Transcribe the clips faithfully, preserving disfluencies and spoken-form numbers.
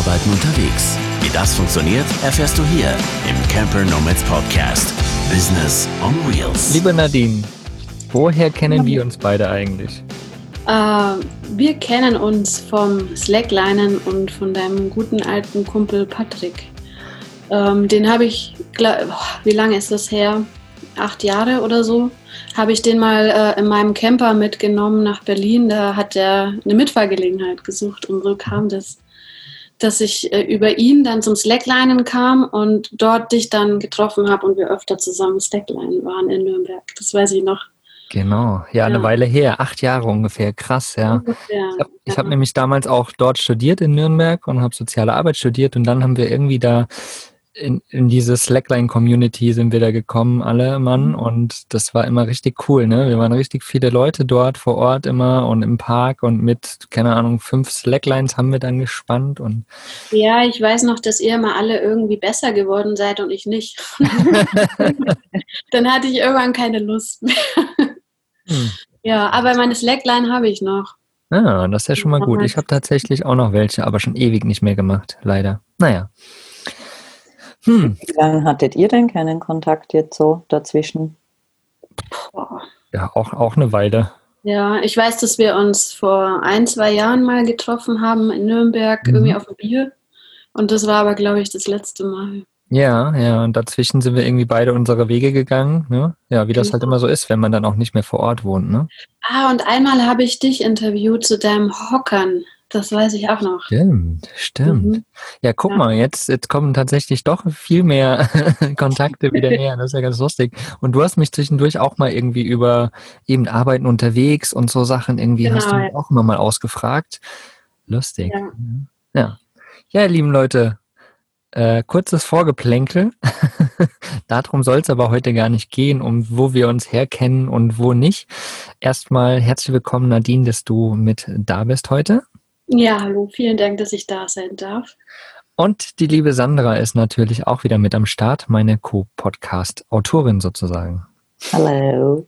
Arbeiten unterwegs. Wie das funktioniert, erfährst du hier im Camper Nomads Podcast. Business on Wheels. Liebe Nadine, woher kennen wir uns beide eigentlich? Uh, wir kennen uns vom Slacklinen und von deinem guten alten Kumpel Patrick. Um, den habe ich, glaub, wie lange ist das her? Acht Jahre oder so. Habe ich den mal uh, in meinem Camper mitgenommen nach Berlin. Da hat er eine Mitfahrgelegenheit gesucht und so kam das, dass ich uh, über ihn dann zum Slacklinen kam und dort dich dann getroffen habe und wir öfter zusammen Slacklinen waren in Nürnberg. Das weiß ich noch. Genau, ja, eine ja. Weile her, acht Jahre ungefähr, krass, ja. Ungefähr, ich habe ja. hab nämlich damals auch dort studiert in Nürnberg und habe soziale Arbeit studiert und dann haben wir irgendwie da in, in diese Slackline-Community sind wir da gekommen, alle Mann, und das war immer richtig cool, ne? Wir waren richtig viele Leute dort vor Ort immer und im Park und mit, keine Ahnung, fünf Slacklines haben wir dann gespannt und ja, ich weiß noch, dass ihr immer alle irgendwie besser geworden seid und ich nicht. Dann hatte ich irgendwann keine Lust mehr. Hm. Ja, aber meine Slackline habe ich noch. Ah, das ist ja schon mal gut. Ich habe tatsächlich auch noch welche, aber schon ewig nicht mehr gemacht, leider. Naja. Hm. Wie lange hattet ihr denn keinen Kontakt jetzt so dazwischen? Boah. Ja, auch, auch eine Weile. Ja, ich weiß, dass wir uns vor ein, zwei Jahren mal getroffen haben in Nürnberg, mhm. irgendwie auf dem Bier. Und das war aber, glaube ich, das letzte Mal. Ja, ja, und dazwischen sind wir irgendwie beide unsere Wege gegangen, ne? Ja, wie das genau. halt immer so ist, wenn man dann auch nicht mehr vor Ort wohnt, ne? Ah, und einmal habe ich dich interviewt zu deinem Hockern. Das weiß ich auch noch. Stimmt, stimmt. Mhm. Ja, guck ja. mal, jetzt, jetzt kommen tatsächlich doch viel mehr Kontakte wieder her. Das ist ja ganz lustig. Und du hast mich zwischendurch auch mal irgendwie über eben Arbeiten unterwegs und so Sachen irgendwie genau, hast du mich ja. auch immer mal ausgefragt. Lustig. Ja, ja, ja ihr lieben Leute, Äh, kurzes Vorgeplänkel. Darum soll es aber heute gar nicht gehen, um wo wir uns herkennen und wo nicht. Erstmal herzlich willkommen, Nadine, dass du mit da bist heute. Ja, hallo, vielen Dank, dass ich da sein darf. Und die liebe Sandra ist natürlich auch wieder mit am Start, meine Co-Podcast-Autorin sozusagen. Hallo.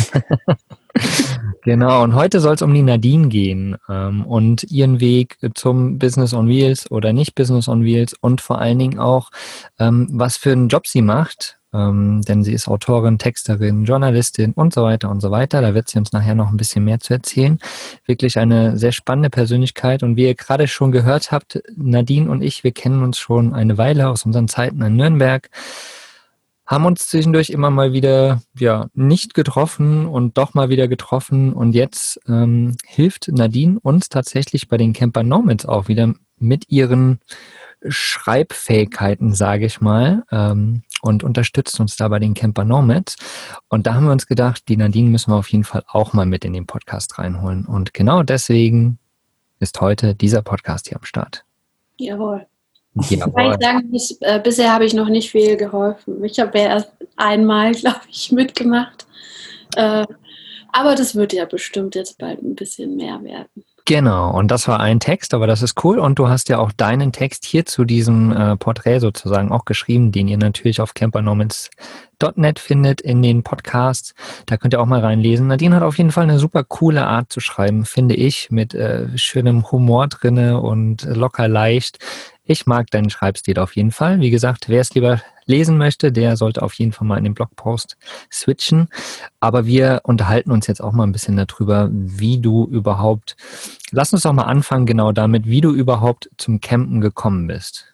Genau, und heute soll es um die Nadine gehen ähm, und ihren Weg zum Business on Wheels oder nicht Business on Wheels und vor allen Dingen auch, ähm, was für einen Job sie macht, ähm, denn sie ist Autorin, Texterin, Journalistin und so weiter und so weiter. Da wird sie uns nachher noch ein bisschen mehr zu erzählen. Wirklich eine sehr spannende Persönlichkeit und wie ihr gerade schon gehört habt, Nadine und ich, wir kennen uns schon eine Weile aus unseren Zeiten in Nürnberg. Haben uns zwischendurch immer mal wieder ja nicht getroffen und doch mal wieder getroffen und jetzt ähm, hilft Nadine uns tatsächlich bei den Camper Nomads auch wieder mit ihren Schreibfähigkeiten, sage ich mal, ähm, und unterstützt uns da bei den Camper Nomads. Und da haben wir uns gedacht, die Nadine müssen wir auf jeden Fall auch mal mit in den Podcast reinholen. Und genau deswegen ist heute dieser Podcast hier am Start. Jawohl. Ja, ich sagen, bis, äh, bisher habe ich noch nicht viel geholfen. Ich habe ja erst einmal, glaube ich, mitgemacht. Äh, aber das wird ja bestimmt jetzt bald ein bisschen mehr werden. Genau, und das war ein Text, aber das ist cool. Und du hast ja auch deinen Text hier zu diesem äh, Porträt sozusagen auch geschrieben, den ihr natürlich auf camper nomads punkt net findet in den Podcasts. Da könnt ihr auch mal reinlesen. Nadine hat auf jeden Fall eine super coole Art zu schreiben, finde ich, mit äh, schönem Humor drinne und locker leicht. Ich mag deinen Schreibstil auf jeden Fall. Wie gesagt, wer es lieber lesen möchte, der sollte auf jeden Fall mal in den Blogpost switchen. Aber wir unterhalten uns jetzt auch mal ein bisschen darüber, wie du überhaupt, lass uns doch mal anfangen genau damit, wie du überhaupt zum Campen gekommen bist.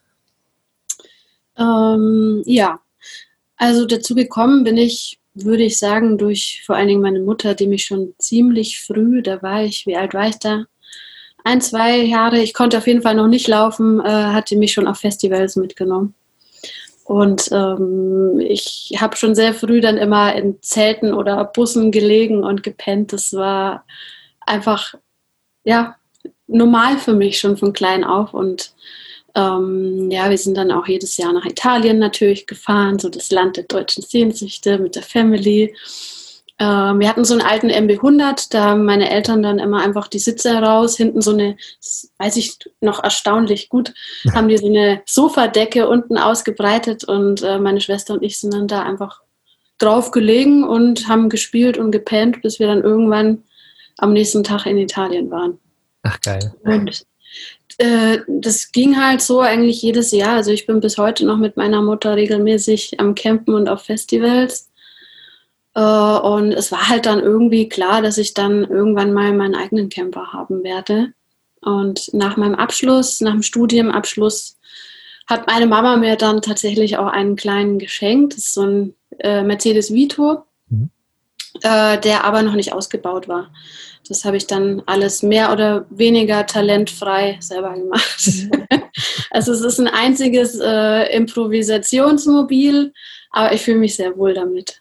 Ähm, ja, also dazu gekommen bin ich, würde ich sagen, durch vor allen Dingen meine Mutter, die mich schon ziemlich früh, da war ich, wie alt war ich da? Ein, zwei Jahre, ich konnte auf jeden Fall noch nicht laufen, äh, hatte mich schon auf Festivals mitgenommen. Und ähm, ich habe schon sehr früh dann immer in Zelten oder Bussen gelegen und gepennt. Das war einfach, ja, normal für mich schon von klein auf. Und ähm, ja, wir sind dann auch jedes Jahr nach Italien natürlich gefahren, so das Land der deutschen Sehnsüchte mit der Family. Ähm, wir hatten so einen alten M B hundert, da haben meine Eltern dann immer einfach die Sitze heraus, hinten so eine, das weiß ich noch erstaunlich gut, haben die so eine Sofadecke unten ausgebreitet und äh, meine Schwester und ich sind dann da einfach drauf gelegen und haben gespielt und gepennt, bis wir dann irgendwann am nächsten Tag in Italien waren. Ach geil. Und Äh, das ging halt so eigentlich jedes Jahr. Also ich bin bis heute noch mit meiner Mutter regelmäßig am Campen und auf Festivals. Äh, und es war halt dann irgendwie klar, dass ich dann irgendwann mal meinen eigenen Camper haben werde. Und nach meinem Abschluss, nach dem Studienabschluss, hat meine Mama mir dann tatsächlich auch einen kleinen geschenkt. Das ist so ein äh, Mercedes Vito, mhm. äh, der aber noch nicht ausgebaut war. Das habe ich dann alles mehr oder weniger talentfrei selber gemacht. Also es ist ein einziges äh, Improvisationsmobil, aber ich fühle mich sehr wohl damit.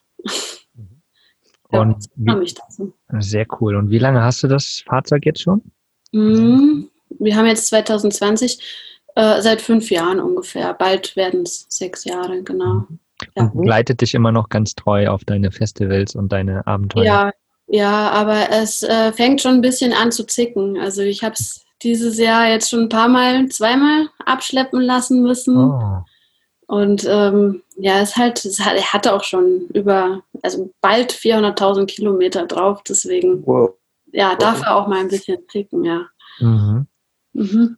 Und ja, wie, sehr cool. Und wie lange hast du das Fahrzeug jetzt schon? Mhm. Wir haben jetzt zwanzig zwanzig, äh, seit fünf Jahren ungefähr. Bald werden es sechs Jahre, genau. Ja. Und begleitet dich immer noch ganz treu auf deine Festivals und deine Abenteuer? Ja, ja, aber es äh, fängt schon ein bisschen an zu zicken. Also ich habe es dieses Jahr jetzt schon ein paar Mal, zweimal abschleppen lassen müssen. Oh. Und ähm, ja, es halt, es hat, er hatte auch schon über, also bald vierhunderttausend Kilometer drauf, deswegen wow. ja, darf er auch mal ein bisschen zicken, ja. Mhm. Mhm.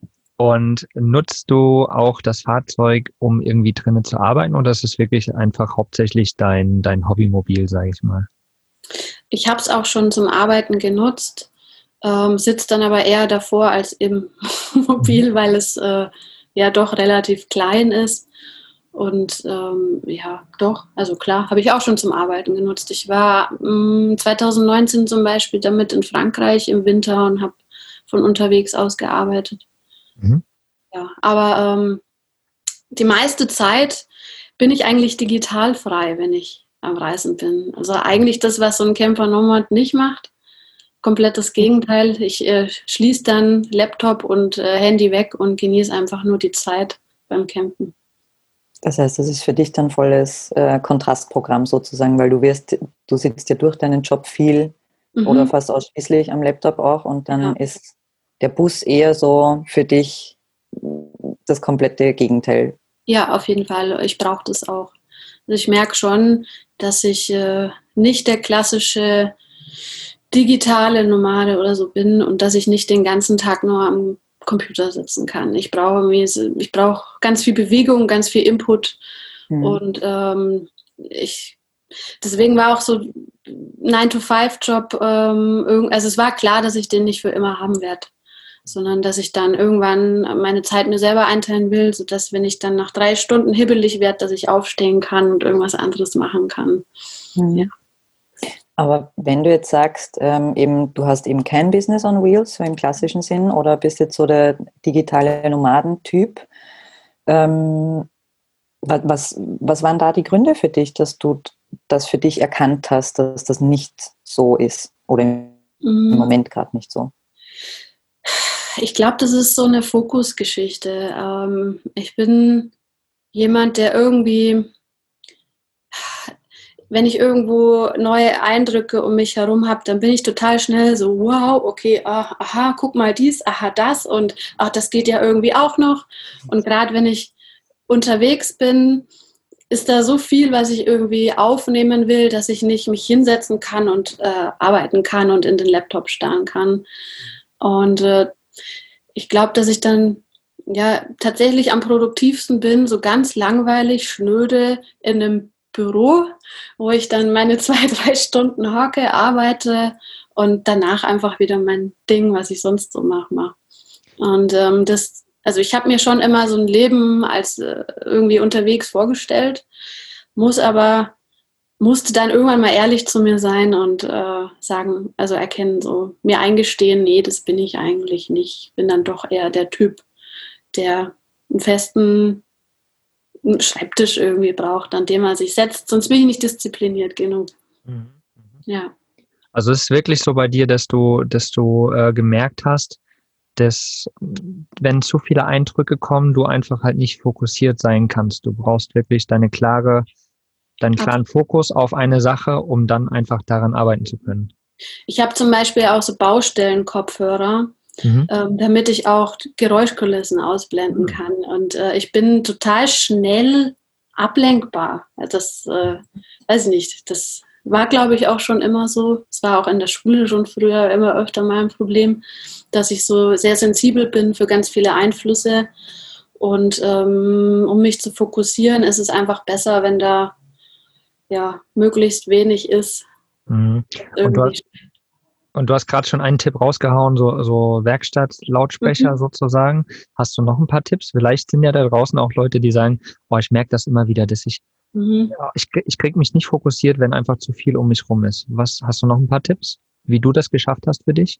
Und nutzt du auch das Fahrzeug, um irgendwie drinnen zu arbeiten, oder ist es wirklich einfach hauptsächlich dein, dein Hobbymobil, sage ich mal? Ich habe es auch schon zum Arbeiten genutzt, ähm, sitze dann aber eher davor als im Mobil, mhm. weil es äh, ja doch relativ klein ist. Und ähm, ja, doch, also klar, habe ich auch schon zum Arbeiten genutzt. Ich war mh, zwanzig neunzehn zum Beispiel damit in Frankreich im Winter und habe von unterwegs aus gearbeitet. Mhm. Ja, aber ähm, die meiste Zeit bin ich eigentlich digital frei, wenn ich am Reisen bin. Also eigentlich das, was so ein Camper Nomad nicht macht. Komplett das Gegenteil. Ich äh, schließe dann Laptop und äh, Handy weg und genieße einfach nur die Zeit beim Campen. Das heißt, das ist für dich dann volles äh, Kontrastprogramm sozusagen, weil du wirst, du sitzt ja durch deinen Job viel mhm. oder fast ausschließlich am Laptop auch und dann ja. ist der Bus eher so für dich das komplette Gegenteil. Ja, auf jeden Fall. Ich brauche das auch. Also ich merke schon, dass ich äh, nicht der klassische digitale Nomade oder so bin und dass ich nicht den ganzen Tag nur am Computer sitzen kann. Ich brauche ich brauche ganz viel Bewegung, ganz viel Input mhm. und ähm, ich deswegen war auch so nine to five Job, ähm, also es war klar, dass ich den nicht für immer haben werde, sondern dass ich dann irgendwann meine Zeit mir selber einteilen will, sodass, wenn ich dann nach drei Stunden hibbelig werde, dass ich aufstehen kann und irgendwas anderes machen kann. Mhm. Ja. Aber wenn du jetzt sagst, ähm, eben, du hast eben kein Business on Wheels, so im klassischen Sinn, oder bist jetzt so der digitale Nomadentyp, ähm, was, was waren da die Gründe für dich, dass du das für dich erkannt hast, dass das nicht so ist oder im mhm. Moment gerade nicht so? Ich glaube, das ist so eine Fokusgeschichte. Ähm, ich bin jemand, der irgendwie... Wenn ich irgendwo neue Eindrücke um mich herum habe, dann bin ich total schnell so, wow, okay, ah, aha, guck mal dies, aha, das und ach, das geht ja irgendwie auch noch. Und gerade wenn ich unterwegs bin, ist da so viel, was ich irgendwie aufnehmen will, dass ich nicht mich hinsetzen kann und äh, arbeiten kann und in den Laptop starren kann. Und äh, ich glaube, dass ich dann ja tatsächlich am produktivsten bin, so ganz langweilig, schnöde in einem Büro, wo ich dann meine zwei, drei Stunden hocke, arbeite und danach einfach wieder mein Ding, was ich sonst so mache, mache. Und ähm, das, also ich habe mir schon immer so ein Leben als äh, irgendwie unterwegs vorgestellt, muss aber, musste dann irgendwann mal ehrlich zu mir sein und äh, sagen, also erkennen, so mir eingestehen, nee, das bin ich eigentlich nicht. Ich bin dann doch eher der Typ, der einen festen einen Schreibtisch irgendwie braucht, an dem er sich setzt, sonst bin ich nicht diszipliniert genug. Mhm. Ja. Also es ist wirklich so bei dir, dass du, dass du äh, gemerkt hast, dass wenn zu viele Eindrücke kommen, du einfach halt nicht fokussiert sein kannst. Du brauchst wirklich deine klare, deinen klaren Absolut. Fokus auf eine Sache, um dann einfach daran arbeiten zu können. Ich habe zum Beispiel auch so Baustellen-Kopfhörer, Mhm. Ähm, damit ich auch Geräuschkulissen ausblenden mhm. kann. Und äh, ich bin total schnell ablenkbar. Das äh, weiß ich nicht. Das war, glaube ich, auch schon immer so. Es war auch in der Schule schon früher immer öfter mal ein Problem, dass ich so sehr sensibel bin für ganz viele Einflüsse. Und ähm, um mich zu fokussieren, ist es einfach besser, wenn da ja möglichst wenig ist. Mhm. Und du hast, und du hast gerade schon einen Tipp rausgehauen, so, so Werkstatt-Lautsprecher mhm. sozusagen. Hast du noch ein paar Tipps? Vielleicht sind ja da draußen auch Leute, die sagen, boah, ich merke das immer wieder, dass ich, mhm. ja, ich, ich kriege mich nicht fokussiert, wenn einfach zu viel um mich rum ist. Was, hast du noch ein paar Tipps, wie du das geschafft hast für dich?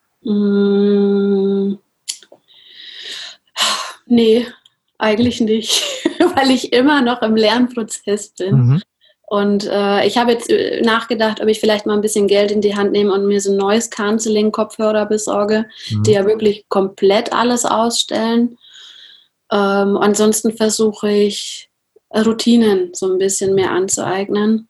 Mhm. Nee, eigentlich nicht, weil ich immer noch im Lernprozess bin. Mhm. Und äh, ich habe jetzt nachgedacht, ob ich vielleicht mal ein bisschen Geld in die Hand nehme und mir so ein neues Counseling-Kopfhörer besorge, mhm. die ja wirklich komplett alles ausstellen. Ähm, ansonsten versuche ich, Routinen so ein bisschen mehr anzueignen.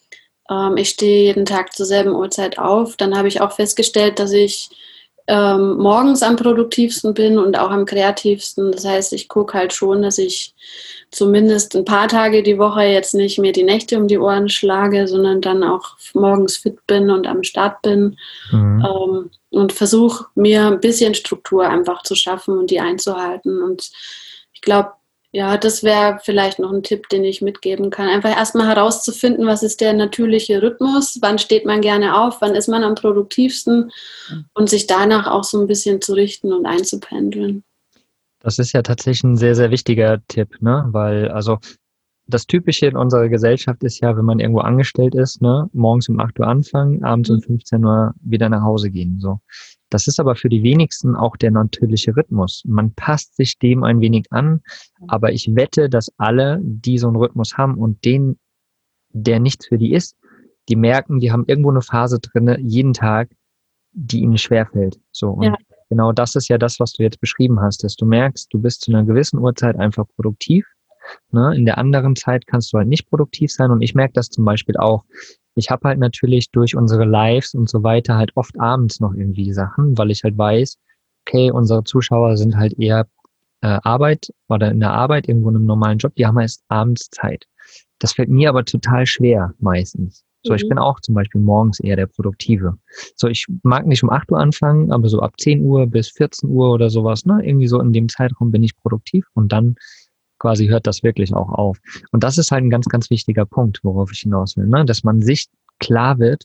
Ähm, ich stehe jeden Tag zur selben Uhrzeit auf. Dann habe ich auch festgestellt, dass ich ähm, morgens am produktivsten bin und auch am kreativsten. Das heißt, ich gucke halt schon, dass ich zumindest ein paar Tage die Woche jetzt nicht mir die Nächte um die Ohren schlage, sondern dann auch morgens fit bin und am Start bin. Mhm. Ähm, und versuche mir ein bisschen Struktur einfach zu schaffen und die einzuhalten. Und ich glaube, ja, das wäre vielleicht noch ein Tipp, den ich mitgeben kann. Einfach erstmal herauszufinden, was ist der natürliche Rhythmus, wann steht man gerne auf, wann ist man am produktivsten und sich danach auch so ein bisschen zu richten und einzupendeln. Das ist ja tatsächlich ein sehr, sehr wichtiger Tipp, ne? Weil, also das Typische in unserer Gesellschaft ist ja, wenn man irgendwo angestellt ist, ne, morgens um acht Uhr anfangen, abends mhm. um fünfzehn Uhr wieder nach Hause gehen. So. Das ist aber für die wenigsten auch der natürliche Rhythmus. Man passt sich dem ein wenig an, aber ich wette, dass alle, die so einen Rhythmus haben und den, der nichts für die ist, die merken, die haben irgendwo eine Phase drinne, jeden Tag, die ihnen schwerfällt. So. Und ja. genau das ist ja das, was du jetzt beschrieben hast, dass du merkst, du bist zu einer gewissen Uhrzeit einfach produktiv. Ne? In der anderen Zeit kannst du halt nicht produktiv sein und ich merke das zum Beispiel auch. Ich habe halt natürlich durch unsere Lives und so weiter halt oft abends noch irgendwie Sachen, weil ich halt weiß, okay, unsere Zuschauer sind halt eher äh, Arbeit oder in der Arbeit, irgendwo in einem normalen Job, die haben erst abends Zeit. Das fällt mir aber total schwer meistens. So, ich bin auch zum Beispiel morgens eher der Produktive. So, ich mag nicht um acht Uhr anfangen, aber so ab zehn Uhr bis vierzehn Uhr oder sowas, ne, irgendwie so in dem Zeitraum bin ich produktiv und dann quasi hört das wirklich auch auf. Und das ist halt ein ganz, ganz wichtiger Punkt, worauf ich hinaus will, ne? Dass man sich klar wird,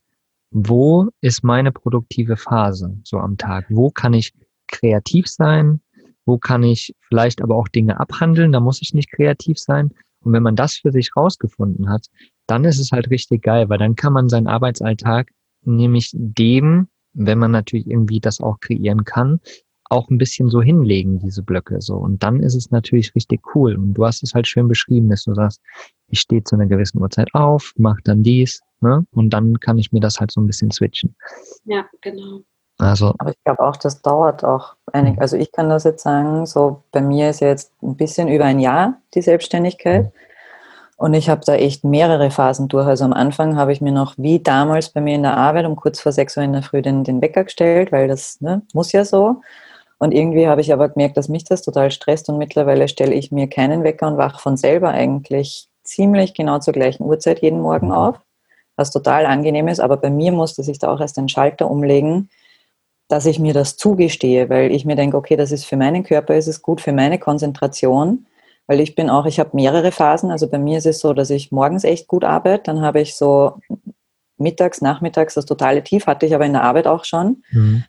wo ist meine produktive Phase so am Tag? Wo kann ich kreativ sein? Wo kann ich vielleicht aber auch Dinge abhandeln? Da muss ich nicht kreativ sein. Und wenn man das für sich rausgefunden hat, dann ist es halt richtig geil, weil dann kann man seinen Arbeitsalltag nämlich dem, wenn man natürlich irgendwie das auch kreieren kann, auch ein bisschen so hinlegen, diese Blöcke, so. Und dann ist es natürlich richtig cool. Und du hast es halt schön beschrieben, dass du sagst, ich stehe zu einer gewissen Uhrzeit auf, mache dann dies, ne? Und dann kann ich mir das halt so ein bisschen switchen. Ja, genau. Also. Aber ich glaube auch, das dauert auch einig. Also ich kann das jetzt sagen, so bei mir ist ja jetzt ein bisschen über ein Jahr die Selbstständigkeit. Und ich habe da echt mehrere Phasen durch. Also am Anfang habe ich mir noch, wie damals bei mir in der Arbeit, um kurz vor sechs Uhr in der Früh den, den Wecker gestellt, weil das ne, muss ja so. Und irgendwie habe ich aber gemerkt, dass mich das total stresst und mittlerweile stelle ich mir keinen Wecker und wache von selber eigentlich ziemlich genau zur gleichen Uhrzeit jeden Morgen auf, was total angenehm ist. Aber bei mir musste sich da auch erst ein Schalter umlegen, dass ich mir das zugestehe, weil ich mir denke, okay, das ist für meinen Körper, ist es gut für meine Konzentration, weil ich bin auch, ich habe mehrere Phasen. Also bei mir ist es so, dass ich morgens echt gut arbeite, dann habe ich so mittags, nachmittags das totale Tief, hatte ich aber in der Arbeit auch schon. Mhm.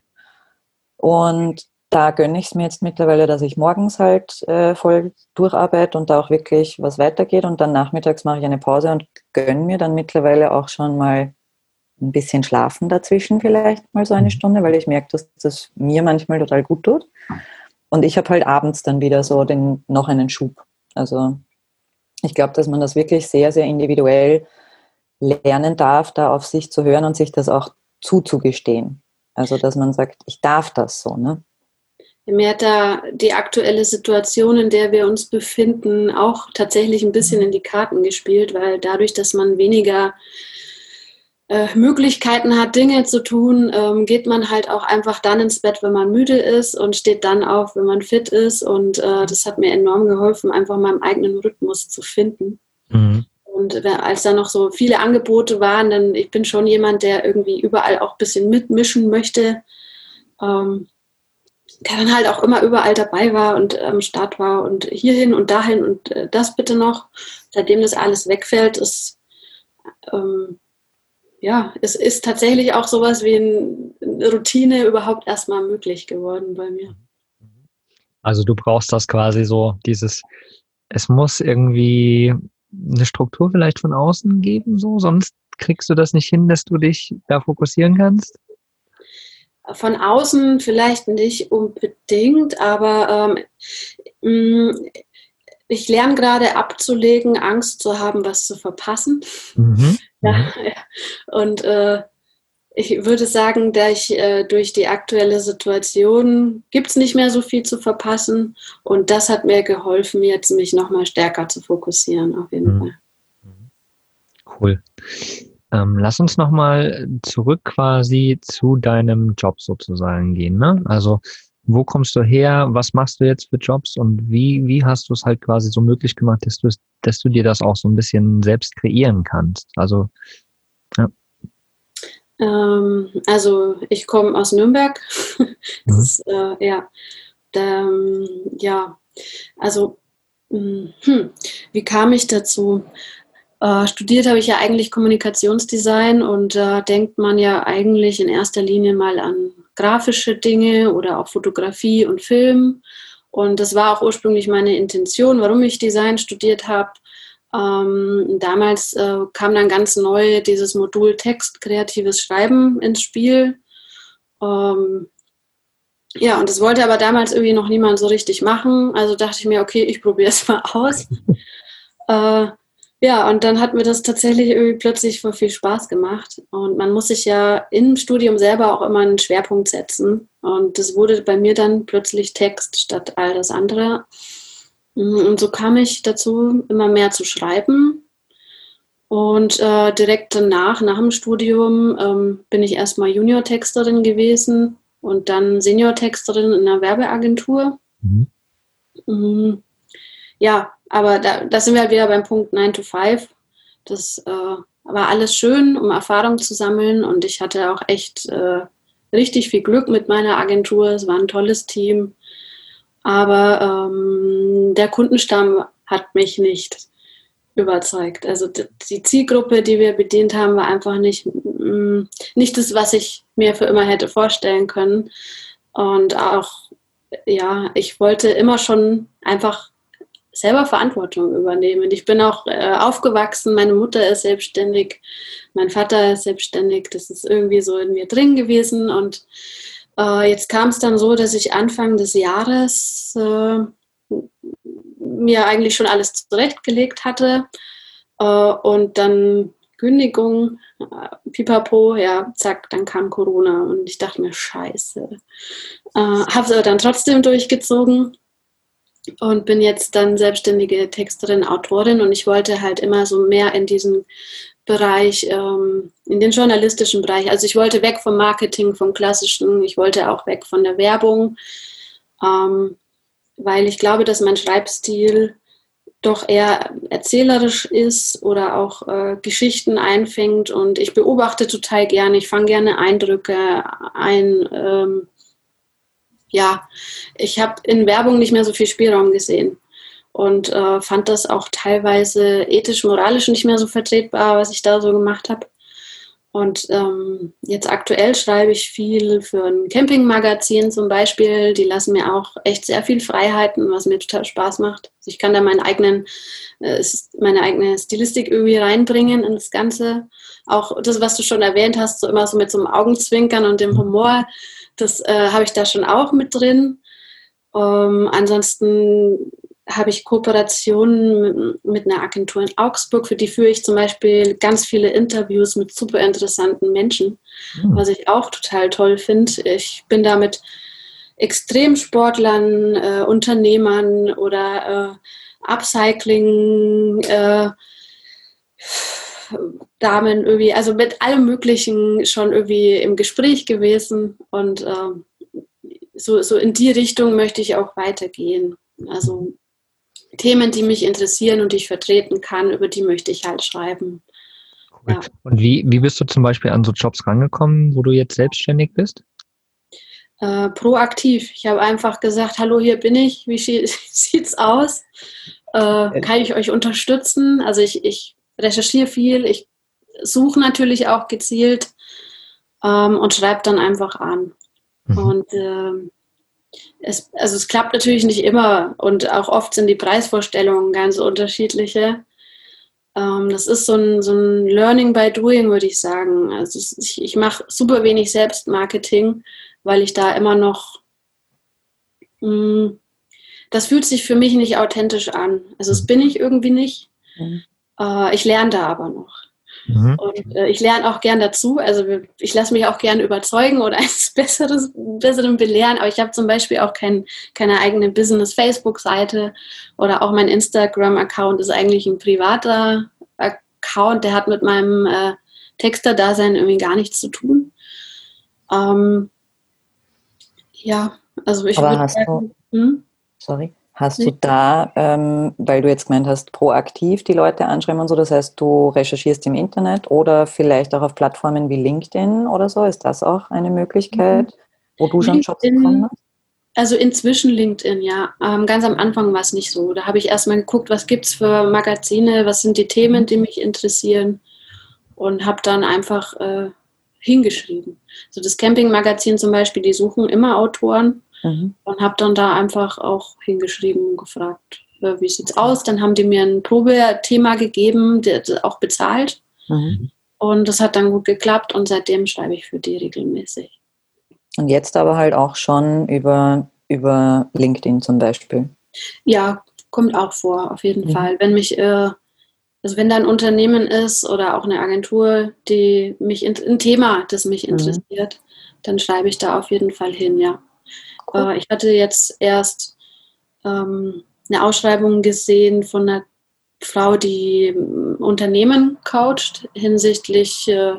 Und da gönne ich es mir jetzt mittlerweile, dass ich morgens halt äh, voll durcharbeite und da auch wirklich was weitergeht und dann nachmittags mache ich eine Pause und gönne mir dann mittlerweile auch schon mal ein bisschen Schlafen dazwischen vielleicht mal so eine Stunde, weil ich merke, dass das mir manchmal total gut tut. Und ich habe halt abends dann wieder so den, noch einen Schub. Also ich glaube, dass man das wirklich sehr, sehr individuell lernen darf, da auf sich zu hören und sich das auch zuzugestehen. Also dass man sagt, ich darf das so, ne? Mir hat da die aktuelle Situation, in der wir uns befinden, auch tatsächlich ein bisschen in die Karten gespielt, weil dadurch, dass man weniger äh, Möglichkeiten hat, Dinge zu tun, ähm, geht man halt auch einfach dann ins Bett, wenn man müde ist und steht dann auf, wenn man fit ist. Und äh, das hat mir enorm geholfen, einfach meinen eigenen Rhythmus zu finden. Mhm. Und als da noch so viele Angebote waren, dann, ich bin schon jemand, der irgendwie überall auch ein bisschen mitmischen möchte, ähm, der dann halt auch immer überall dabei war und am Start war und hierhin und dahin und äh, das bitte noch. Seitdem das alles wegfällt, ist, ähm, ja, es ist tatsächlich auch sowas wie eine Routine überhaupt erstmal möglich geworden bei mir. Also du brauchst das quasi so, dieses, es muss irgendwie eine Struktur vielleicht von außen geben, so, sonst kriegst du das nicht hin, dass du dich da fokussieren kannst? Von außen vielleicht nicht unbedingt, aber ähm, ich lerne gerade abzulegen, Angst zu haben, was zu verpassen. Mhm. Ja, und äh, ich würde sagen, dass ich, äh, durch die aktuelle Situation gibt es nicht mehr so viel zu verpassen und das hat mir geholfen, jetzt mich nochmal stärker zu fokussieren, auf jeden Mhm. Fall. Cool. Ähm, lass uns nochmal zurück quasi zu deinem Job sozusagen gehen, ne? Also wo kommst du her, was machst du jetzt für Jobs und wie, wie hast du es halt quasi so möglich gemacht, dass du, dass du dir das auch so ein bisschen selbst kreieren kannst? Also, ja. Ähm, also ich komme aus Nürnberg. Das mhm. ist, äh, ja, da, ja, also hm, wie kam ich dazu? Äh, studiert habe ich ja eigentlich Kommunikationsdesign und da äh, denkt man ja eigentlich in erster Linie mal an grafische Dinge oder auch Fotografie und Film. Und das war auch ursprünglich meine Intention, warum ich Design studiert habe. Ähm, damals äh, kam dann ganz neu dieses Modul Text, kreatives Schreiben ins Spiel. Ähm, ja, und das wollte aber damals irgendwie noch niemand so richtig machen. Also dachte ich mir, okay, ich probiere es mal aus. äh, Ja, und dann hat mir das tatsächlich irgendwie plötzlich voll viel Spaß gemacht. Und man muss sich ja im Studium selber auch immer einen Schwerpunkt setzen. Und das wurde bei mir dann plötzlich Text statt all das andere. Und so kam ich dazu, immer mehr zu schreiben. Und äh, direkt danach, nach dem Studium, ähm, bin ich erstmal Junior-Texterin gewesen und dann Senior-Texterin in einer Werbeagentur. Mhm. Mhm. Ja, aber da, da sind wir halt wieder beim Punkt nine to five. Das äh, war alles schön, um Erfahrung zu sammeln und ich hatte auch echt äh, richtig viel Glück mit meiner Agentur. Es war ein tolles Team, aber ähm, der Kundenstamm hat mich nicht überzeugt. Also die Zielgruppe, die wir bedient haben, war einfach nicht, mh, nicht das, was ich mir für immer hätte vorstellen können. Und auch, ja, ich wollte immer schon einfach selber Verantwortung übernehmen. Ich bin auch äh, aufgewachsen, meine Mutter ist selbstständig, mein Vater ist selbstständig, das ist irgendwie so in mir drin gewesen und äh, jetzt kam es dann so, dass ich Anfang des Jahres äh, mir eigentlich schon alles zurechtgelegt hatte äh, und dann Kündigung, äh, pipapo, ja, zack, dann kam Corona und ich dachte mir, scheiße. Äh, habe es aber dann trotzdem durchgezogen und bin jetzt dann selbstständige Texterin, Autorin und ich wollte halt immer so mehr in diesen Bereich, ähm, in den journalistischen Bereich. Also ich wollte weg vom Marketing, vom Klassischen, ich wollte auch weg von der Werbung, ähm, weil ich glaube, dass mein Schreibstil doch eher erzählerisch ist oder auch äh, Geschichten einfängt und ich beobachte total gerne, ich fange gerne Eindrücke ein, ähm, ja, ich habe in Werbung nicht mehr so viel Spielraum gesehen und äh, fand das auch teilweise ethisch, moralisch nicht mehr so vertretbar, was ich da so gemacht habe. Und ähm, jetzt aktuell schreibe ich viel für ein Campingmagazin zum Beispiel. Die lassen mir auch echt sehr viel Freiheiten, was mir total Spaß macht. Also ich kann da meinen eigenen, äh, meine eigene Stilistik irgendwie reinbringen in das Ganze. Auch das, was du schon erwähnt hast, so immer so mit so einem Augenzwinkern und dem Humor, das äh, habe ich da schon auch mit drin. Ähm, ansonsten habe ich Kooperationen mit, mit einer Agentur in Augsburg, für die führe ich zum Beispiel ganz viele Interviews mit super interessanten Menschen, mhm. was ich auch total toll finde. Ich bin da mit Extremsportlern, äh, Unternehmern oder äh, Upcycling äh, Damen irgendwie, also mit allem Möglichen schon irgendwie im Gespräch gewesen und äh, so, so in die Richtung möchte ich auch weitergehen. Also Themen, die mich interessieren und die ich vertreten kann, über die möchte ich halt schreiben. Cool. Ja. Und wie, wie bist du zum Beispiel an so Jobs rangekommen, wo du jetzt selbstständig bist? Äh, proaktiv. Ich habe einfach gesagt, hallo, hier bin ich, wie sieht's aus? Äh, kann ich euch unterstützen? Also ich, ich recherchiere viel, ich suche natürlich auch gezielt ähm, und schreibe dann einfach an. Mhm. Und äh, es, also es klappt natürlich nicht immer und auch oft sind die Preisvorstellungen ganz unterschiedliche. Ähm, das ist so ein, so ein Learning by Doing, würde ich sagen. Also ich, ich mache super wenig Selbstmarketing, weil ich da immer noch, mh, das fühlt sich für mich nicht authentisch an. Also das bin ich irgendwie nicht. Mhm. Äh, ich lerne da aber noch. Mhm. Und äh, ich lerne auch gern dazu. Also ich lasse mich auch gern überzeugen oder eines Besseres, Besseren belehren. Aber ich habe zum Beispiel auch kein, keine eigene Business-Facebook-Seite oder auch mein Instagram-Account ist eigentlich ein privater Account. Der hat mit meinem äh, Texter-Dasein irgendwie gar nichts zu tun. Ähm, ja, also ich Aber würde hast sagen, du, hm? sorry. Hast du da, ähm, weil du jetzt gemeint hast, proaktiv die Leute anschreiben und so, das heißt, du recherchierst im Internet oder vielleicht auch auf Plattformen wie LinkedIn oder so, ist das auch eine Möglichkeit, wo du schon Jobs bekommen hast? Also inzwischen LinkedIn, ja. Ähm, ganz am Anfang war es nicht so. Da habe ich erstmal geguckt, was gibt es für Magazine, was sind die Themen, die mich interessieren und habe dann einfach äh, hingeschrieben. So das Camping-Magazin zum Beispiel, die suchen immer Autoren. Mhm. Und habe dann da einfach auch hingeschrieben und gefragt, äh, wie sieht's aus? Dann haben die mir ein Probethema gegeben, das auch bezahlt. Mhm. Und das hat dann gut geklappt und seitdem schreibe ich für die regelmäßig. Und jetzt aber halt auch schon über, über LinkedIn zum Beispiel? Ja, kommt auch vor, auf jeden mhm. Fall. Wenn mich, äh, also wenn da ein Unternehmen ist oder auch eine Agentur, die mich, ein Thema, das mich interessiert, mhm. dann schreibe ich da auf jeden Fall hin, ja. Cool. Ich hatte jetzt erst ähm, eine Ausschreibung gesehen von einer Frau, die Unternehmen coacht hinsichtlich äh,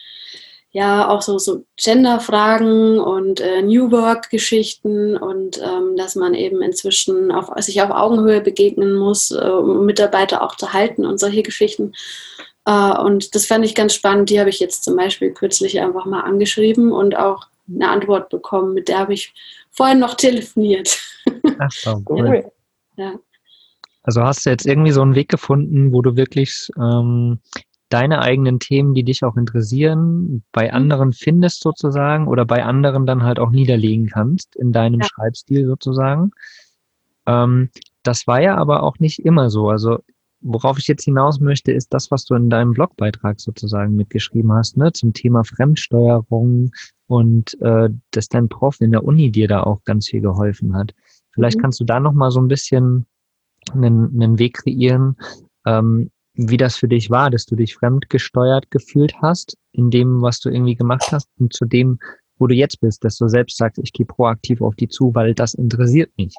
ja auch so, so Gender-Fragen und äh, New Work-Geschichten und ähm, dass man eben inzwischen auf, sich auf Augenhöhe begegnen muss, äh, um Mitarbeiter auch zu halten und solche Geschichten. Äh, und das fand ich ganz spannend. Die habe ich jetzt zum Beispiel kürzlich einfach mal angeschrieben und auch eine Antwort bekommen, mit der habe ich vorhin noch telefoniert. Ach so, cool. Ja. Also hast du jetzt irgendwie so einen Weg gefunden, wo du wirklich ähm, deine eigenen Themen, die dich auch interessieren, bei anderen findest sozusagen oder bei anderen dann halt auch niederlegen kannst in deinem ja. Schreibstil sozusagen. Ähm, das war ja aber auch nicht immer so. Also worauf ich jetzt hinaus möchte, ist das, was du in deinem Blogbeitrag sozusagen mitgeschrieben hast, ne, zum Thema Fremdsteuerung und äh, dass dein Prof in der Uni dir da auch ganz viel geholfen hat. Vielleicht mhm. kannst du da nochmal so ein bisschen einen, einen Weg kreieren, ähm, wie das für dich war, dass du dich fremdgesteuert gefühlt hast in dem, was du irgendwie gemacht hast und zu dem, wo du jetzt bist, dass du selbst sagst, ich gehe proaktiv auf die zu, weil das interessiert mich.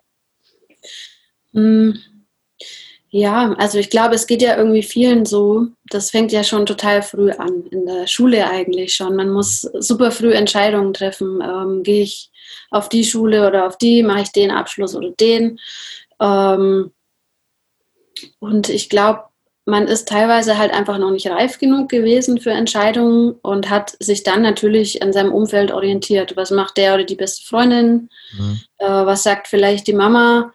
Mhm. Ja, also ich glaube, es geht ja irgendwie vielen so, das fängt ja schon total früh an, in der Schule eigentlich schon. Man muss super früh Entscheidungen treffen. Ähm, gehe ich auf die Schule oder auf die, mache ich den Abschluss oder den? Ähm, und ich glaube, man ist teilweise halt einfach noch nicht reif genug gewesen für Entscheidungen und hat sich dann natürlich an seinem Umfeld orientiert. Was macht der oder die beste Freundin? Mhm. Äh, was sagt vielleicht die Mama?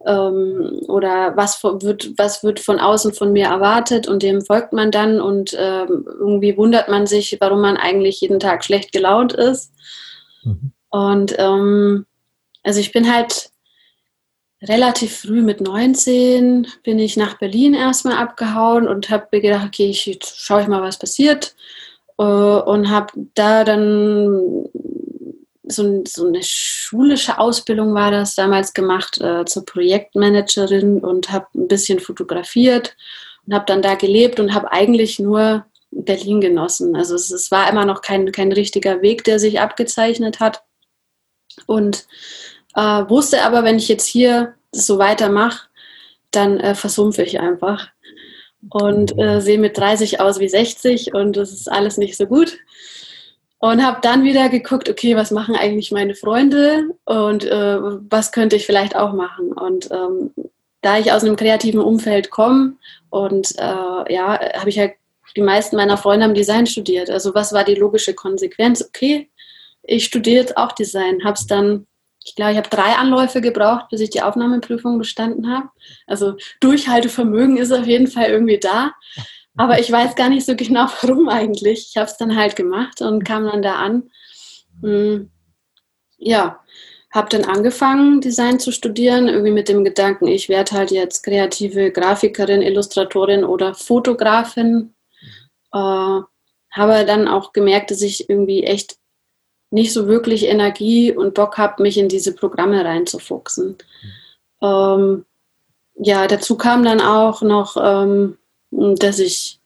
Oder was wird, was wird von außen von mir erwartet und dem folgt man dann und ähm, irgendwie wundert man sich, warum man eigentlich jeden Tag schlecht gelaunt ist. Mhm. Und ähm, also ich bin halt relativ früh mit neunzehn bin ich nach Berlin erstmal abgehauen und habe mir gedacht, okay, ich schaue ich mal, was passiert äh, und habe da dann So, so eine schulische Ausbildung war das damals gemacht äh, zur Projektmanagerin und habe ein bisschen fotografiert und habe dann da gelebt und habe eigentlich nur Berlin genossen. Also es, es war immer noch kein, kein richtiger Weg, der sich abgezeichnet hat und äh, wusste aber, wenn ich jetzt hier das so weitermache, dann äh, versumpfe ich einfach und äh, sehe mit dreißig aus wie sechzig und das ist alles nicht so gut. Und habe dann wieder geguckt, okay, was machen eigentlich meine Freunde und äh, was könnte ich vielleicht auch machen. Und ähm, da ich aus einem kreativen Umfeld komme und äh, ja, habe ich halt, die meisten meiner Freunde haben Design studiert. Also was war die logische Konsequenz? Okay, ich studiere jetzt auch Design. Habe es dann, ich glaube, ich habe drei Anläufe gebraucht, bis ich die Aufnahmeprüfung bestanden habe. Also Durchhaltevermögen ist auf jeden Fall irgendwie da. Aber ich weiß gar nicht so genau, warum eigentlich. Ich habe es dann halt gemacht und kam dann da an. Hm, ja, habe dann angefangen, Design zu studieren, irgendwie mit dem Gedanken, ich werde halt jetzt kreative Grafikerin, Illustratorin oder Fotografin. Äh, habe dann auch gemerkt, dass ich irgendwie echt nicht so wirklich Energie und Bock habe, mich in diese Programme reinzufuchsen. Ähm, ja, dazu kam dann auch noch, ähm, dass ich,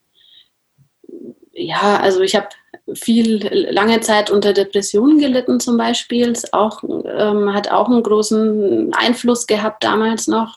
ja, also ich habe viel lange Zeit unter Depressionen gelitten zum Beispiel. Es auch, ähm, hat auch einen großen Einfluss gehabt damals noch.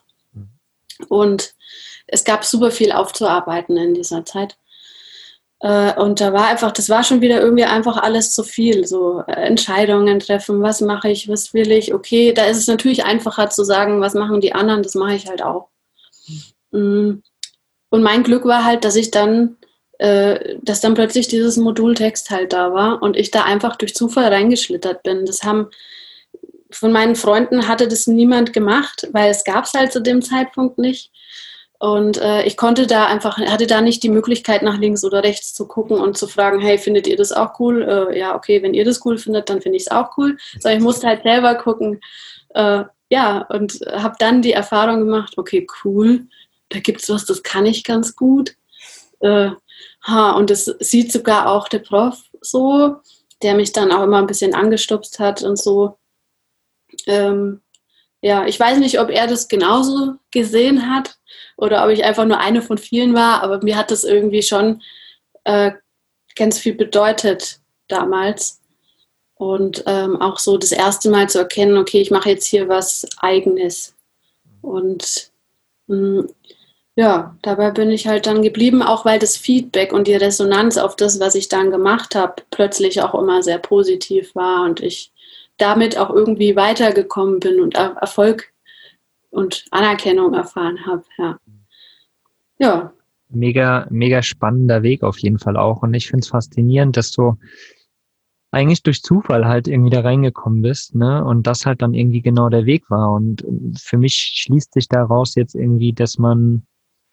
Und es gab super viel aufzuarbeiten in dieser Zeit. Äh, und da war einfach, das war schon wieder irgendwie einfach alles zu viel. So äh, Entscheidungen treffen, was mache ich, was will ich. Okay, da ist es natürlich einfacher zu sagen, was machen die anderen, das mache ich halt auch. Mhm. Und mein Glück war halt, dass ich dann dass dann plötzlich dieses Modul Text halt da war und ich da einfach durch Zufall reingeschlittert bin. Das haben von meinen Freunden hatte das niemand gemacht, weil es gab es halt zu dem Zeitpunkt nicht. Und äh, ich konnte da einfach, hatte da nicht die Möglichkeit, nach links oder rechts zu gucken und zu fragen, hey, findet ihr das auch cool? Äh, ja, okay, wenn ihr das cool findet, dann finde ich es auch cool. So, ich musste halt selber gucken. Äh, ja, und habe dann die Erfahrung gemacht, okay, cool, da gibt es was, das kann ich ganz gut. Äh, Ha, und das sieht sogar auch der Prof so, der mich dann auch immer ein bisschen angestupst hat und so. Ähm, ja, ich weiß nicht, ob er das genauso gesehen hat oder ob ich einfach nur eine von vielen war, aber mir hat das irgendwie schon äh, ganz viel bedeutet damals. Und ähm, auch so das erste Mal zu erkennen, okay, ich mache jetzt hier was Eigenes. Und mh, ja, dabei bin ich halt dann geblieben, auch weil das Feedback und die Resonanz auf das, was ich dann gemacht habe, plötzlich auch immer sehr positiv war und ich damit auch irgendwie weitergekommen bin und Erfolg und Anerkennung erfahren habe. Ja. Ja. Mega, mega spannender Weg auf jeden Fall auch. Und ich finde es faszinierend, dass du eigentlich durch Zufall halt irgendwie da reingekommen bist, ne? Und das halt dann irgendwie genau der Weg war. Und für mich schließt sich daraus jetzt irgendwie, dass man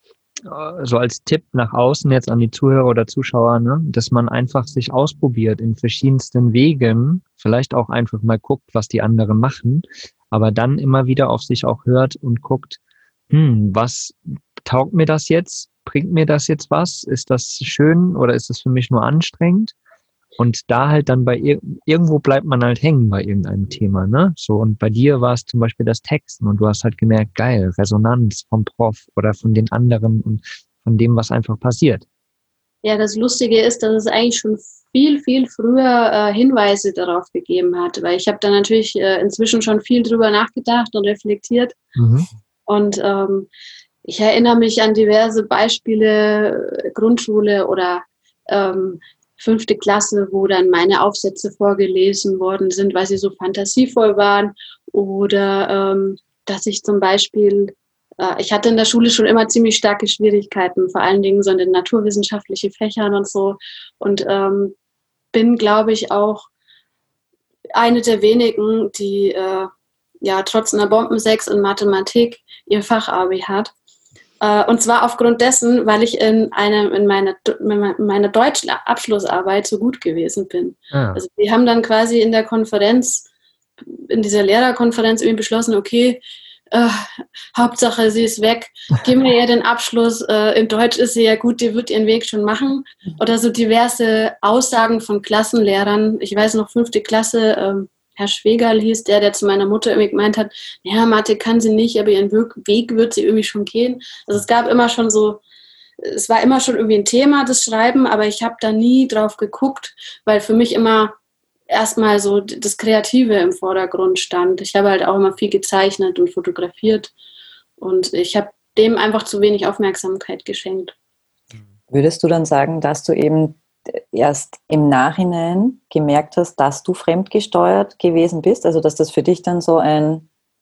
so als Tipp nach außen jetzt an die Zuhörer oder Zuschauer, ne, dass man einfach sich ausprobiert in verschiedensten Wegen, vielleicht auch einfach mal guckt, was die anderen machen, aber dann immer wieder auf sich auch hört und guckt, hm, was taugt mir das jetzt? Bringt mir das jetzt was? Ist das schön oder ist das für mich nur anstrengend? Und da halt dann bei ir- irgendwo bleibt man halt hängen bei irgendeinem Thema, ne? So, und bei dir war es zum Beispiel das Texten und du hast halt gemerkt, geil, Resonanz vom Prof oder von den anderen und von dem, was einfach passiert. Ja, das Lustige ist, dass es eigentlich schon viel, viel früher äh, Hinweise darauf gegeben hat, weil ich habe da natürlich äh, inzwischen schon viel drüber nachgedacht und reflektiert. Mhm. Und ähm, ich erinnere mich an diverse Beispiele, äh, Grundschule oder ähm, fünfte Klasse, wo dann meine Aufsätze vorgelesen worden sind, weil sie so fantasievoll waren. Oder ähm, dass ich zum Beispiel, äh, ich hatte in der Schule schon immer ziemlich starke Schwierigkeiten, vor allen Dingen so in den naturwissenschaftlichen Fächern und so. Und ähm, bin, glaube ich, auch eine der wenigen, die äh, ja trotz einer Bombensechs in Mathematik ihr Fachabi hat. Und zwar aufgrund dessen, weil ich in, einem, in meiner, in meiner Deutsch-Abschlussarbeit so gut gewesen bin. Ah. Also wir haben dann quasi in der Konferenz, in dieser Lehrerkonferenz irgendwie beschlossen, okay, äh, Hauptsache sie ist weg, geben wir ihr den Abschluss, äh, in Deutsch ist sie ja gut, die wird ihren Weg schon machen. Oder so diverse Aussagen von Klassenlehrern, ich weiß noch, fünfte Klasse, ähm, Herr Schwegerl hieß der, der zu meiner Mutter irgendwie gemeint hat, ja, Mathe kann sie nicht, aber ihren Weg wird sie irgendwie schon gehen. Also es gab immer schon so, es war immer schon irgendwie ein Thema, das Schreiben, aber ich habe da nie drauf geguckt, weil für mich immer erstmal so das Kreative im Vordergrund stand. Ich habe halt auch immer viel gezeichnet und fotografiert und ich habe dem einfach zu wenig Aufmerksamkeit geschenkt. Würdest du dann sagen, dass du eben erst im Nachhinein gemerkt hast, dass du fremdgesteuert gewesen bist? Also dass das für dich dann so ein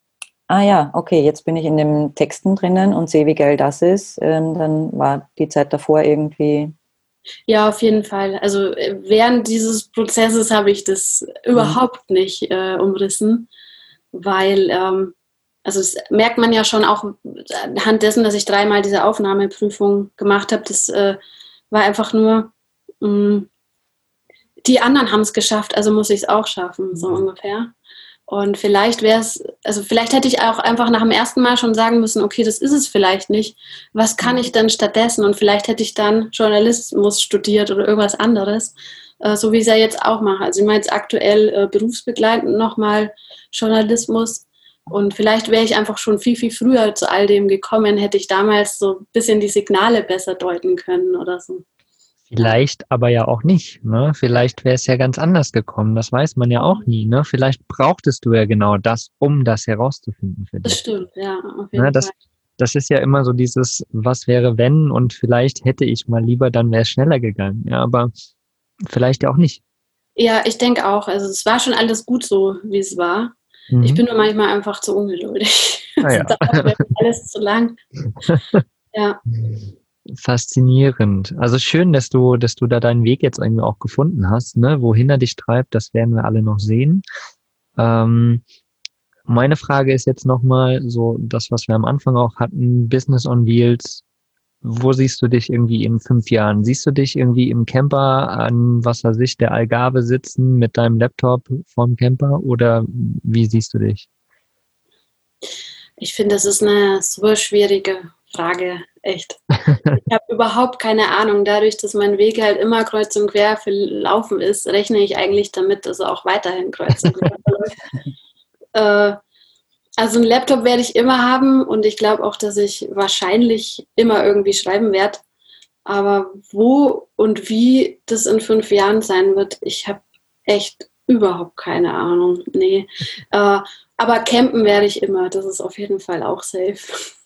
Ah ja, okay, jetzt bin ich in den Texten drinnen und sehe, wie geil das ist. Ähm, dann war die Zeit davor irgendwie... Ja, auf jeden Fall. Also äh, während dieses Prozesses habe ich das Mhm. überhaupt nicht äh, umrissen, weil, ähm, also das merkt man ja schon auch anhand dessen, dass ich dreimal diese Aufnahmeprüfung gemacht habe. Das äh, war einfach nur, mh, die anderen haben es geschafft, also muss ich es auch schaffen, so ungefähr. Und vielleicht wäre es, also vielleicht hätte ich auch einfach nach dem ersten Mal schon sagen müssen, okay, das ist es vielleicht nicht. Was kann ich denn stattdessen? Und vielleicht hätte ich dann Journalismus studiert oder irgendwas anderes, äh, so wie ich es ja jetzt auch mache. Also ich mache jetzt aktuell äh, berufsbegleitend nochmal Journalismus. Und vielleicht wäre ich einfach schon viel, viel früher zu all dem gekommen, hätte ich damals so ein bisschen die Signale besser deuten können oder so. Vielleicht aber ja auch nicht, ne? Vielleicht wäre es ja ganz anders gekommen. Das weiß man ja auch nie, ne? Vielleicht brauchtest du ja genau das, um das herauszufinden für Das dich. stimmt, ja, auf jeden Ne? Das, Fall. das ist ja immer so dieses, was wäre wenn und vielleicht hätte ich mal lieber, dann wäre es schneller gegangen. Ja, aber vielleicht ja auch nicht. Ja, ich denke auch. Also es war schon alles gut so, wie es war. Ich Mhm. bin nur manchmal einfach zu ungeduldig. Ah Es ja. dauert mir alles zu lang. Ja. Faszinierend. Also schön, dass du, dass du da deinen Weg jetzt irgendwie auch gefunden hast, ne? Wohin er dich treibt, das werden wir alle noch sehen. Ähm, meine Frage ist jetzt nochmal so das, was wir am Anfang auch hatten, Business on Wheels. Wo siehst du dich irgendwie in fünf Jahren? Siehst du dich irgendwie im Camper an, was weiß ich, der Algarve sitzen mit deinem Laptop vorm Camper oder wie siehst du dich? Ich finde, das ist eine super schwierige Frage, echt. Ich habe überhaupt keine Ahnung. Dadurch, dass mein Weg halt immer kreuz und quer verlaufen ist, rechne ich eigentlich damit, dass er auch weiterhin kreuz und quer verläuft. Äh, also einen Laptop werde ich immer haben und ich glaube auch, dass ich wahrscheinlich immer irgendwie schreiben werde. Aber wo und wie das in fünf Jahren sein wird, ich habe echt überhaupt keine Ahnung. Nee. Äh, aber campen werde ich immer. Das ist auf jeden Fall auch safe.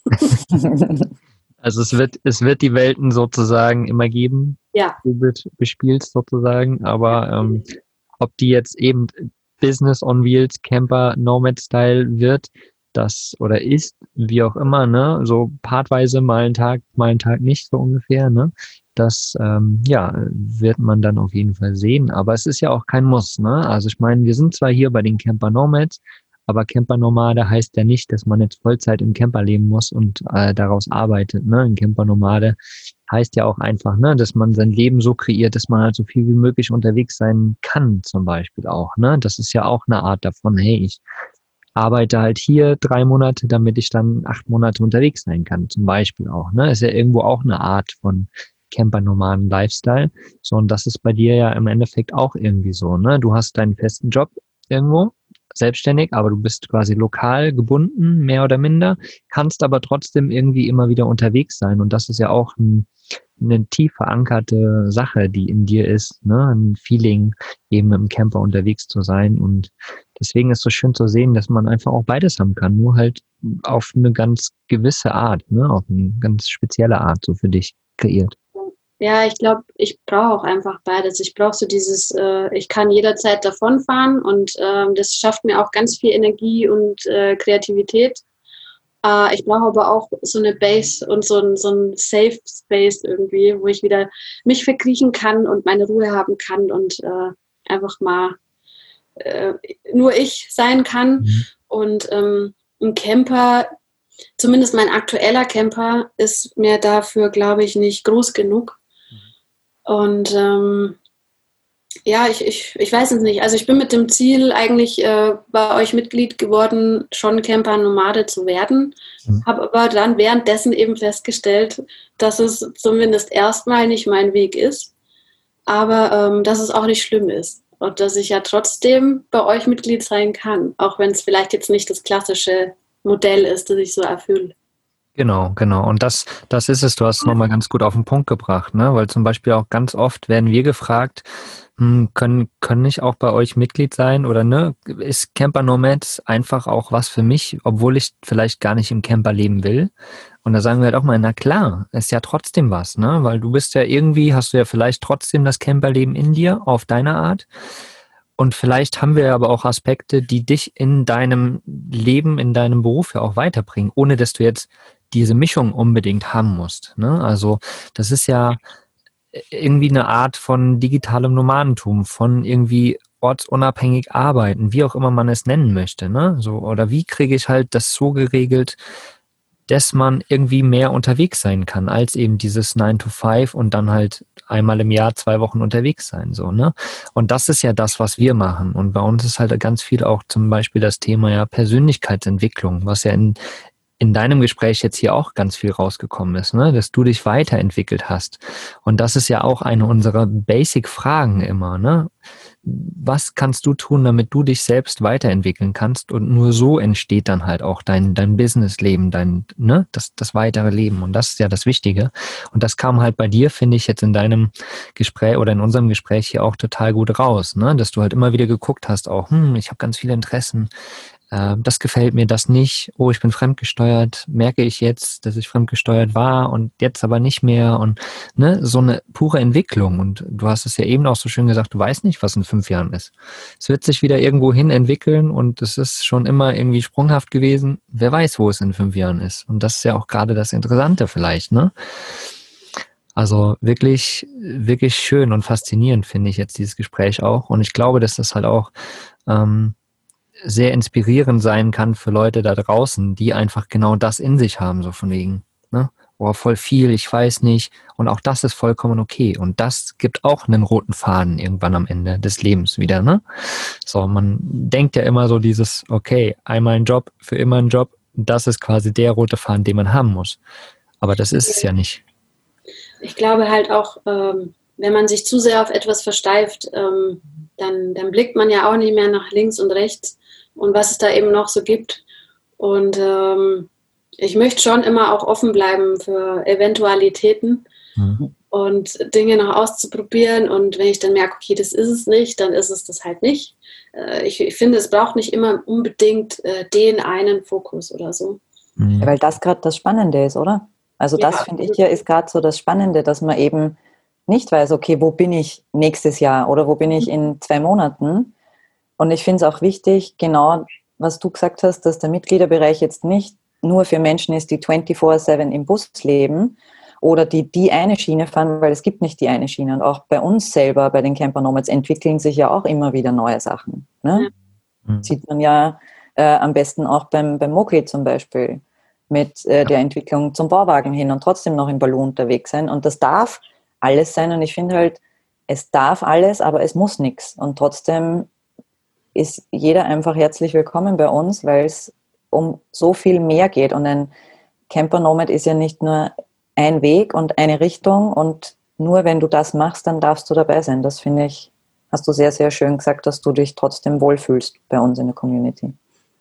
Also es wird, es wird die Welten sozusagen immer geben, Ja. du wird bespielst sozusagen, aber ähm, ob die jetzt eben Business on Wheels, Camper, Nomad-Style wird, das oder ist, wie auch immer, ne, so partweise mal einen Tag, mal einen Tag nicht, so ungefähr, ne, das, ähm, ja, wird man dann auf jeden Fall sehen, aber es ist ja auch kein Muss, ne, also ich meine, wir sind zwar hier bei den Camper Nomads, aber Camper-Nomade heißt ja nicht, dass man jetzt Vollzeit im Camper leben muss und äh, daraus arbeitet, ne, ein Camper-Nomade heißt ja auch einfach, ne, dass man sein Leben so kreiert, dass man halt so viel wie möglich unterwegs sein kann, zum Beispiel auch, ne, das ist ja auch eine Art davon, hey, ich arbeite halt hier drei Monate, damit ich dann acht Monate unterwegs sein kann, zum Beispiel auch. Ne? Ist ja irgendwo auch eine Art von Camper-Nomaden Lifestyle. So, und das ist bei dir ja im Endeffekt auch irgendwie so. Ne? Du hast deinen festen Job irgendwo, selbstständig, aber du bist quasi lokal gebunden, mehr oder minder, kannst aber trotzdem irgendwie immer wieder unterwegs sein. Und das ist ja auch ein, eine tief verankerte Sache, die in dir ist, ne? Ein Feeling, eben im Camper unterwegs zu sein. Und deswegen ist es so schön zu sehen, dass man einfach auch beides haben kann, nur halt auf eine ganz gewisse Art, ne? Auf eine ganz spezielle Art, so für dich kreiert. Ja, ich glaube, ich brauche auch einfach beides. Ich brauche so dieses, äh, ich kann jederzeit davonfahren und äh, das schafft mir auch ganz viel Energie und äh, Kreativität. Äh, ich brauche aber auch so eine Base und so ein, so ein Safe Space irgendwie, wo ich wieder mich verkriechen kann und meine Ruhe haben kann und äh, einfach mal äh, nur ich sein kann. Mhm. Und ähm, ein Camper, zumindest mein aktueller Camper, ist mir dafür, glaube ich, nicht groß genug. Und ähm, ja, ich, ich, ich weiß es nicht. Also ich bin mit dem Ziel eigentlich äh, bei euch Mitglied geworden, schon Camper-Nomade zu werden. Mhm. Habe aber dann währenddessen eben festgestellt, dass es zumindest erstmal nicht mein Weg ist, aber ähm, dass es auch nicht schlimm ist. Und dass ich ja trotzdem bei euch Mitglied sein kann, auch wenn es vielleicht jetzt nicht das klassische Modell ist, das ich so erfülle. Genau, genau. Und das, das ist es. Du hast es nochmal ganz gut auf den Punkt gebracht, ne? Weil zum Beispiel auch ganz oft werden wir gefragt, hm, können, können ich auch bei euch Mitglied sein oder ne? Ist Camper Nomad einfach auch was für mich, obwohl ich vielleicht gar nicht im Camper leben will? Und da sagen wir halt auch mal, na klar, ist ja trotzdem was, ne? Weil du bist ja irgendwie, hast du ja vielleicht trotzdem das Camperleben in dir auf deine Art. und vielleicht haben wir aber auch Aspekte, die dich in deinem Leben, in deinem Beruf ja auch weiterbringen, ohne dass du jetzt diese Mischung unbedingt haben musst. Ne? Also das ist ja irgendwie eine Art von digitalem Nomadentum, von irgendwie ortsunabhängig arbeiten, wie auch immer man es nennen möchte. Ne? So, oder wie kriege ich halt das so geregelt, dass man irgendwie mehr unterwegs sein kann, als eben dieses nine to five und dann halt einmal im Jahr zwei Wochen unterwegs sein. So, ne? Und das ist ja das, was wir machen. Und bei uns ist halt ganz viel auch zum Beispiel das Thema ja Persönlichkeitsentwicklung, was ja in in deinem Gespräch jetzt hier auch ganz viel rausgekommen ist, ne? Dass du dich weiterentwickelt hast. Und das ist ja auch eine unserer Basic-Fragen immer, ne? Was kannst du tun, damit du dich selbst weiterentwickeln kannst? Und nur so entsteht dann halt auch dein, dein Businessleben, dein, ne? Das, das weitere Leben. Und das ist ja das Wichtige. Und das kam halt bei dir, finde ich, jetzt in deinem Gespräch oder in unserem Gespräch hier auch total gut raus, ne? Dass du halt immer wieder geguckt hast, auch, hm, ich habe ganz viele Interessen. Das gefällt mir, das nicht. Oh, ich bin fremdgesteuert. Merke ich jetzt, dass ich fremdgesteuert war und jetzt aber nicht mehr. Und ne, so eine pure Entwicklung. Und du hast es ja eben auch so schön gesagt, du weißt nicht, was in fünf Jahren ist. Es wird sich wieder irgendwo hin entwickeln und es ist schon immer irgendwie sprunghaft gewesen. Wer weiß, wo es in fünf Jahren ist. Und das ist ja auch gerade das Interessante vielleicht, ne? Also wirklich, wirklich schön und faszinierend finde ich jetzt dieses Gespräch auch. Und ich glaube, dass das halt auch ähm, sehr inspirierend sein kann für Leute da draußen, die einfach genau das in sich haben, so von wegen, ne? Oh, voll viel, ich weiß nicht. Und auch das ist vollkommen okay. Und das gibt auch einen roten Faden irgendwann am Ende des Lebens wieder, ne? So, man denkt ja immer so dieses, okay, einmal ein Job, für immer ein Job, das ist quasi der rote Faden, den man haben muss. Aber das ist es ja nicht. Ich glaube halt auch, ähm, wenn man sich zu sehr auf etwas versteift, ähm, dann, dann blickt man ja auch nicht mehr nach links und rechts und was es da eben noch so gibt. Und ähm, ich möchte schon immer auch offen bleiben für Eventualitäten mhm. und Dinge noch auszuprobieren. Und wenn ich dann merke, okay, das ist es nicht, dann ist es das halt nicht. Äh, ich, ich finde, es braucht nicht immer unbedingt äh, den einen Fokus oder so. Mhm. Ja, weil das gerade das Spannende ist, oder? Also das, ja, finde ich ja, ist gerade so das Spannende, dass man eben nicht weiß, okay, wo bin ich nächstes Jahr oder wo bin ich in zwei Monaten? Und ich finde es auch wichtig, genau, was du gesagt hast, dass der Mitgliederbereich jetzt nicht nur für Menschen ist, die vierundzwanzig sieben im Bus leben oder die die eine Schiene fahren, weil es gibt nicht die eine Schiene. Und auch bei uns selber, bei den Camper Nomads, entwickeln sich ja auch immer wieder neue Sachen. Ne? Mhm. Sieht man ja äh, am besten auch beim, beim Moki zum Beispiel mit äh, der Entwicklung zum Bauwagen hin und trotzdem noch im Ballon unterwegs sein. Und das darf alles sein. Und ich finde halt, es darf alles, aber es muss nichts. Und trotzdem ist jeder einfach herzlich willkommen bei uns, weil es um so viel mehr geht. Und ein Camper Nomad ist ja nicht nur ein Weg und eine Richtung und nur wenn du das machst, dann darfst du dabei sein. Das finde ich, hast du sehr, sehr schön gesagt, dass du dich trotzdem wohlfühlst bei uns in der Community.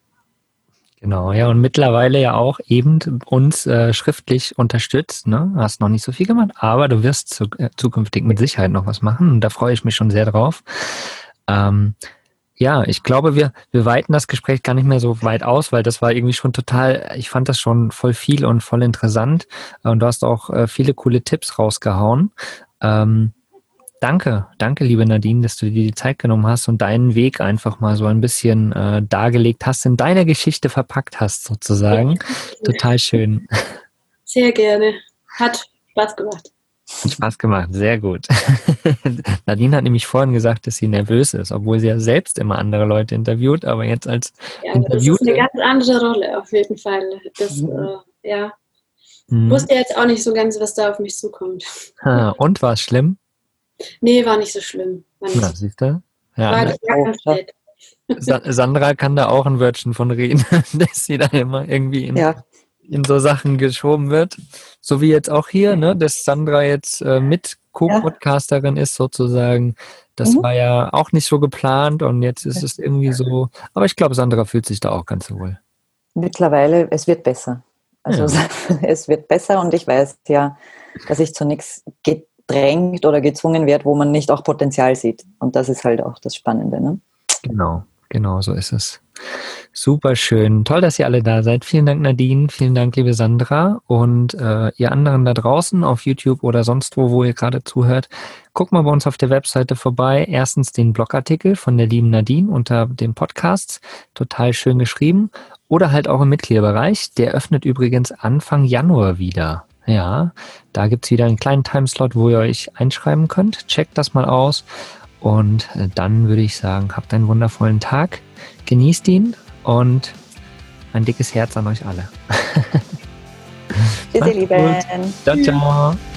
Genau, ja, und mittlerweile ja auch eben uns äh, schriftlich unterstützt, ne? Hast noch nicht so viel gemacht, aber du wirst zu, äh, zukünftig mit Sicherheit noch was machen und da freue ich mich schon sehr drauf. Ähm, Ja, ich glaube, wir, wir weiten das Gespräch gar nicht mehr so weit aus, weil das war irgendwie schon total, ich fand das schon voll viel und voll interessant und du hast auch äh, viele coole Tipps rausgehauen. Ähm, danke, danke liebe Nadine, dass du dir die Zeit genommen hast und deinen Weg einfach mal so ein bisschen äh, dargelegt hast, in deiner Geschichte verpackt hast sozusagen. Total schön. Sehr gerne. Hat Spaß gemacht. Hat Spaß gemacht, sehr gut. Nadine hat nämlich vorhin gesagt, dass sie nervös ist, obwohl sie ja selbst immer andere Leute interviewt, aber jetzt als ja, Interviewte... Das ist eine ganz andere Rolle auf jeden Fall. Das, mhm. äh, ja. Mhm. Ich wusste jetzt auch nicht so ganz, was da auf mich zukommt. Ha, und war es schlimm? Nee, war nicht so schlimm. War nicht Na, so siehst du? Ja, war ne? oh, Sa- Sandra kann da auch ein Wörtchen von reden, dass sie da immer irgendwie in, ja. in so Sachen geschoben wird. So wie jetzt auch hier, ne, dass Sandra jetzt äh, mit Co-Podcasterin ist sozusagen. Das mhm. war ja auch nicht so geplant und jetzt ist es irgendwie so. Aber ich glaube, Sandra fühlt sich da auch ganz wohl. Mittlerweile, es wird besser. Also ja. Es wird besser und ich weiß ja, dass ich zu nichts gedrängt oder gezwungen werde, wo man nicht auch Potenzial sieht. Und das ist halt auch das Spannende, ne? Genau, genau, so ist es. Super schön. Toll, dass ihr alle da seid. Vielen Dank, Nadine. Vielen Dank, liebe Sandra. Und äh, ihr anderen da draußen auf YouTube oder sonst wo, wo ihr gerade zuhört, guckt mal bei uns auf der Webseite vorbei. Erstens den Blogartikel von der lieben Nadine unter dem Podcast. Total schön geschrieben. Oder halt auch im Mitgliederbereich. Der öffnet übrigens Anfang Januar wieder. Ja, da gibt es wieder einen kleinen Timeslot, wo ihr euch einschreiben könnt. Checkt das mal aus. Und dann würde ich sagen, habt einen wundervollen Tag. Genießt ihn. Und ein dickes Herz an euch alle. Tschüss, ihr Lieben. Ciao, ciao.